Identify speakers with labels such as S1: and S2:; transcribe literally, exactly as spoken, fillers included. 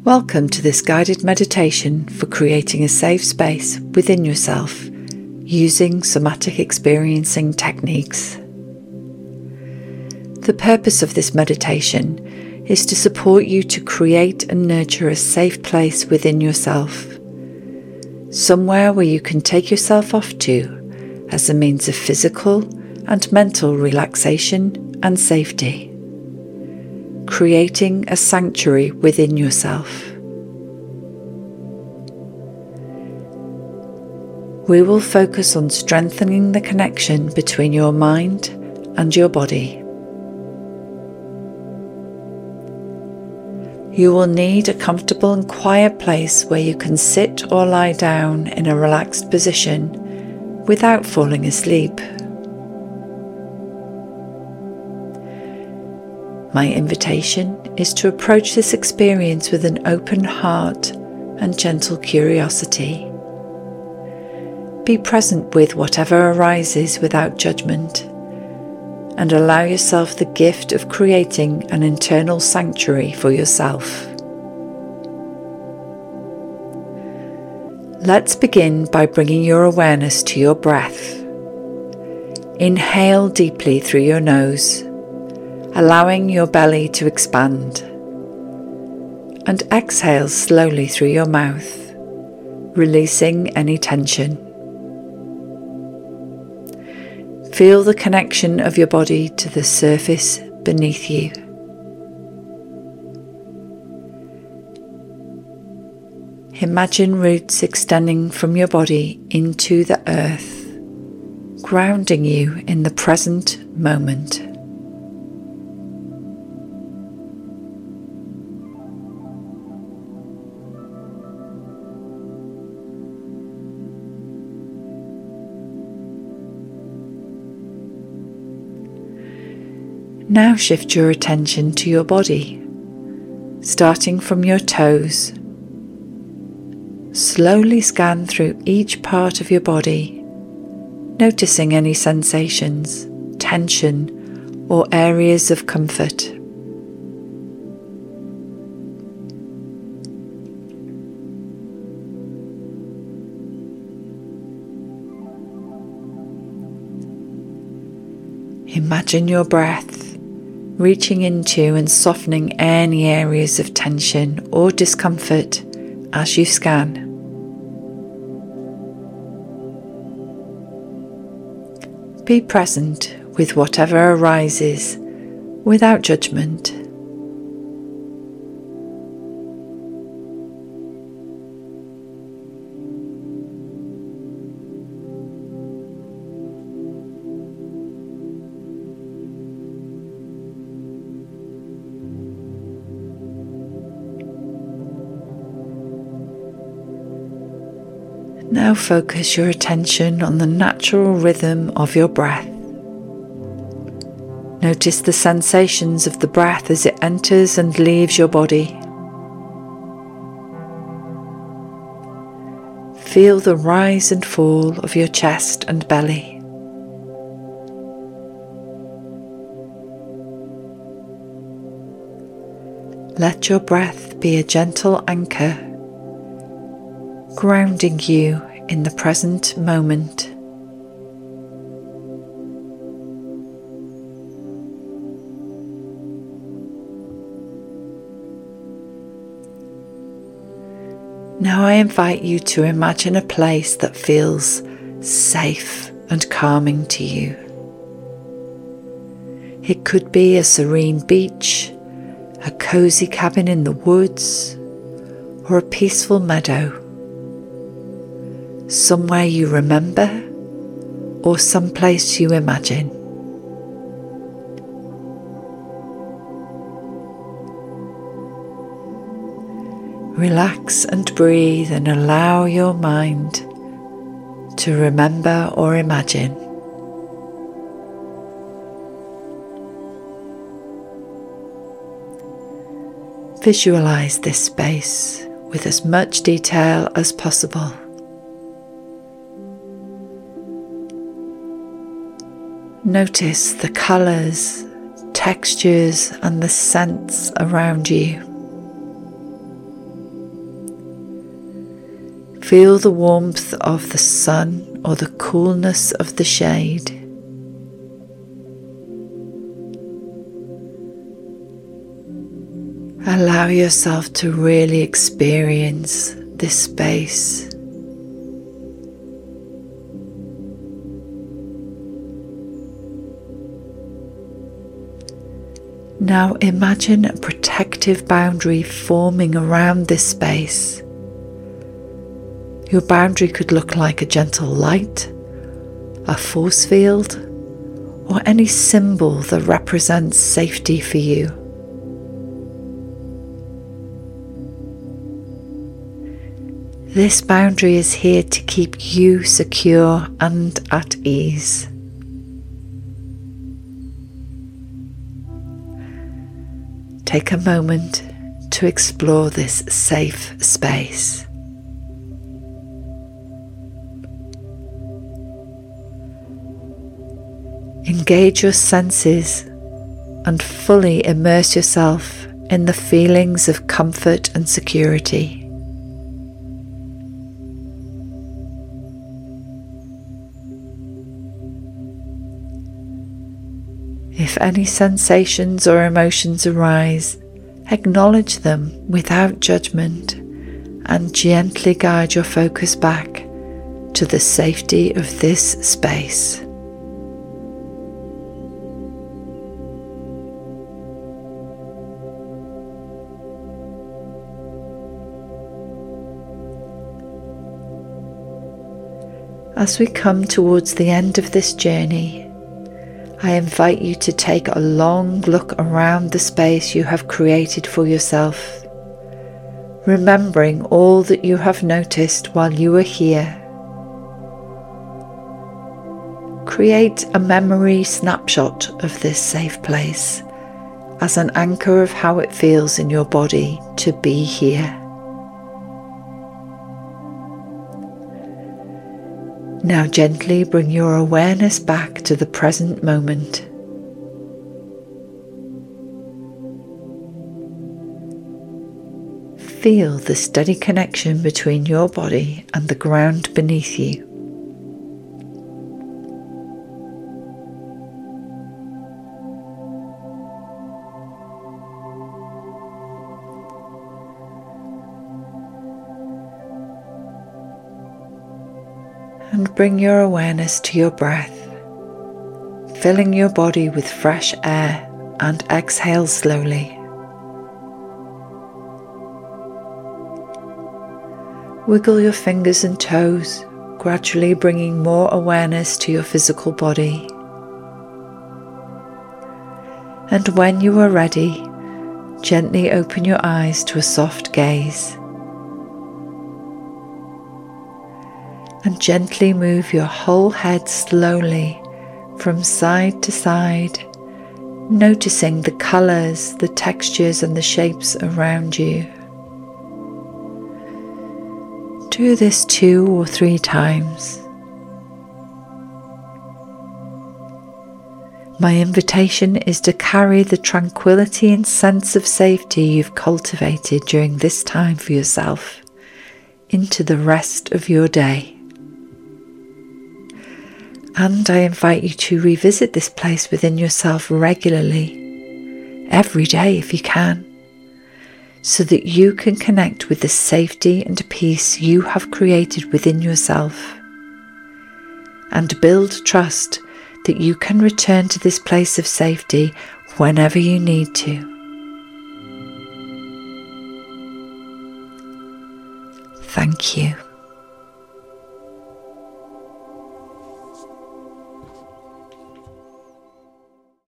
S1: Welcome to this guided meditation for creating a safe space within yourself using somatic experiencing techniques. The purpose of this meditation is to support you to create and nurture a safe place within yourself, somewhere where you can take yourself off to as a means of physical and mental relaxation and safety, creating a sanctuary within yourself. We will focus on strengthening the connection between your mind and your body. You will need a comfortable and quiet place where you can sit or lie down in a relaxed position without falling asleep. My invitation is to approach this experience with an open heart and gentle curiosity. Be present with whatever arises without judgment, and allow yourself the gift of creating an internal sanctuary for yourself. Let's begin by bringing your awareness to your breath. Inhale deeply through your nose, allowing your belly to expand, and exhale slowly through your mouth, releasing any tension. Feel the connection of your body to the surface beneath you. Imagine roots extending from your body into the earth, grounding you in the present moment. Now shift your attention to your body, starting from your toes. Slowly scan through each part of your body, noticing any sensations, tension, or areas of comfort. Imagine your breath reaching into and softening any areas of tension or discomfort as you scan. Be present with whatever arises without judgment. Now focus your attention on the natural rhythm of your breath. Notice the sensations of the breath as it enters and leaves your body. Feel the rise and fall of your chest and belly. Let your breath be a gentle anchor, grounding you in the present moment. Now I invite you to imagine a place that feels safe and calming to you. It could be a serene beach, a cozy cabin in the woods, or a peaceful meadow. Somewhere you remember, or someplace you imagine. Relax and breathe and allow your mind to remember or imagine. Visualize this space with as much detail as possible. Notice the colours, textures and the scents around you. Feel the warmth of the sun or the coolness of the shade. Allow yourself to really experience this space. Now imagine a protective boundary forming around this space. Your boundary could look like a gentle light, a force field, or any symbol that represents safety for you. This boundary is here to keep you secure and at ease. Take a moment to explore this safe space. Engage your senses and fully immerse yourself in the feelings of comfort and security. If any sensations or emotions arise, acknowledge them without judgment and gently guide your focus back to the safety of this space. As we come towards the end of this journey, I invite you to take a long look around the space you have created for yourself, remembering all that you have noticed while you were here. Create a memory snapshot of this safe place as an anchor of how it feels in your body to be here. Now gently bring your awareness back to the present moment. Feel the steady connection between your body and the ground beneath you. And bring your awareness to your breath, filling your body with fresh air, and exhale slowly. Wiggle your fingers and toes, gradually bringing more awareness to your physical body. And when you are ready, gently open your eyes to a soft gaze. And gently move your whole head slowly from side to side, noticing the colours, the textures and the shapes around you. Do this two or three times. My invitation is to carry the tranquility and sense of safety you've cultivated during this time for yourself into the rest of your day. And I invite you to revisit this place within yourself regularly, every day if you can, so that you can connect with the safety and peace you have created within yourself, and build trust that you can return to this place of safety whenever you need to. Thank you.